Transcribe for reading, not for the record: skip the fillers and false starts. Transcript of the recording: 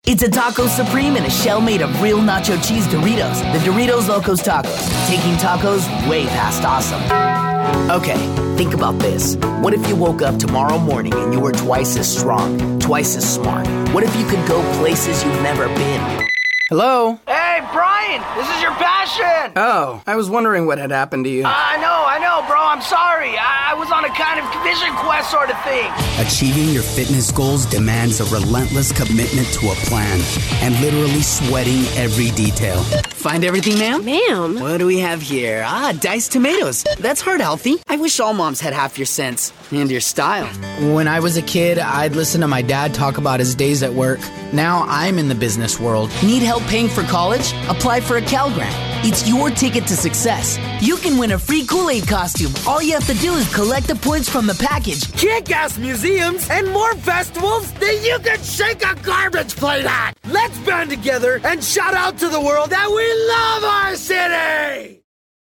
It's a Taco Supreme in a shell made of real nacho cheese Doritos. The Doritos Locos Tacos, taking tacos way past awesome. Okay, think about this. What if you woke up tomorrow morning and you were twice as strong, twice as smart? What if you could go places you've never been? Hello? Hey, Brian, this is your passion. Oh, I was wondering what had happened to you. I know, bro. I'm sorry. I was on a kind of vision quest sort of thing. Achieving your fitness goals demands a relentless commitment to a plan and literally sweating every detail. Find everything, ma'am? Ma'am? What do we have here? Diced tomatoes. That's heart healthy. I wish all moms had half your sense and your style. When I was a kid, I'd listen to my dad talk about his days at work. Now I'm in the business world. Need help paying for college? Apply for a Cal Grant. It's your ticket to success. You can win a free Kool-Aid costume. All you have to do is collect the points from the package. Kick-ass museums and more festivals that you can shake a garbage plate at. Let's band together and shout out to the world that we love our